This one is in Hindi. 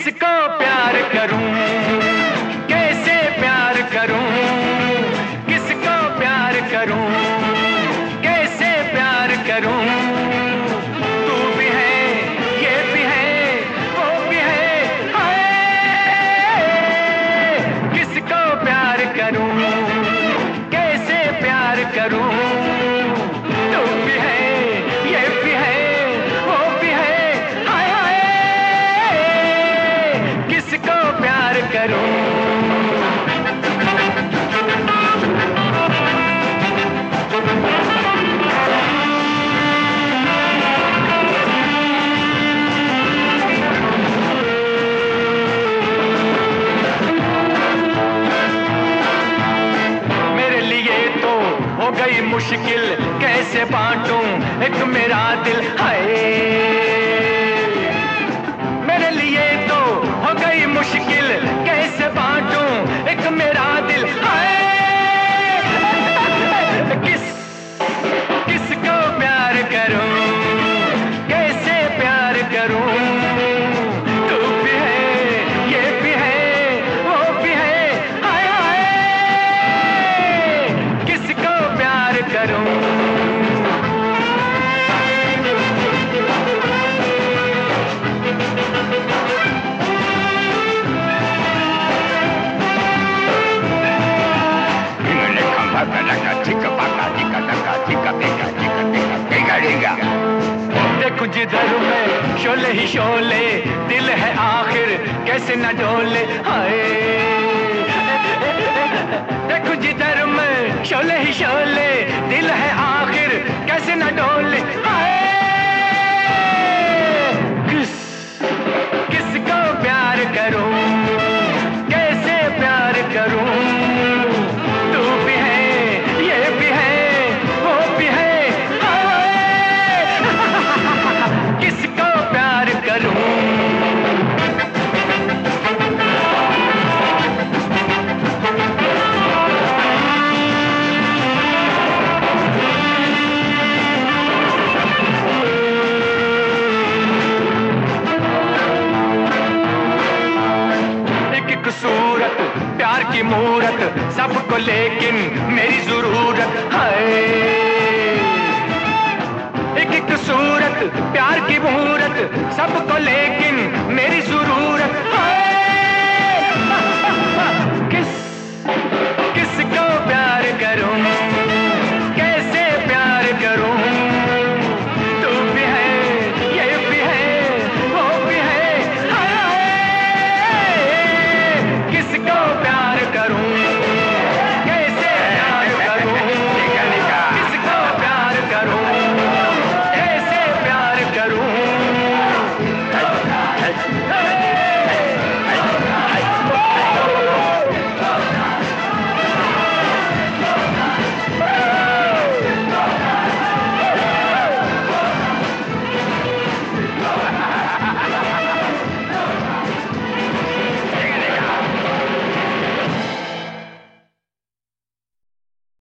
किसको प्यार करूं, कैसे प्यार करूं, किसको प्यार करूं, कैसे प्यार करूं। तू भी है, ये भी है, वो भी है, हाय। किसको प्यार करूं, कैसे प्यार करूं। तू भी है, ये भी है, वो भी है, हाय हाय। किसको प्यार करूं। हो गई मुश्किल कैसे बांटूं एक मेरा दिल, हाय। मेरे लिए तो हो गई मुश्किल कैसे बांटूं एक मेरा दिल, हाय। किसको प्यार करूं, कैसे प्यार करूं। तू भी है, ये भी है, वो भी है, हाय हाय। किसको प्यार करूं। देखूं जिधर मैं शोले ही शोले, दिल है आखिर कैसे न डोले, हाय। देखूं जिधर मैं शोले ही शोले, दिल है आखिर कैसे न डोले, हाय। किसको प्यार करूं, कैसे प्यार करूं। तू भी है, ये भी है, वो भी है, हाय। किसको प्यार करूं। सूरत प्यार की मूरत सबको लेकिन मेरी जरूरत, है। एक एक सूरत प्यार की मूरत सबको लेकिन मेरी जरूरत।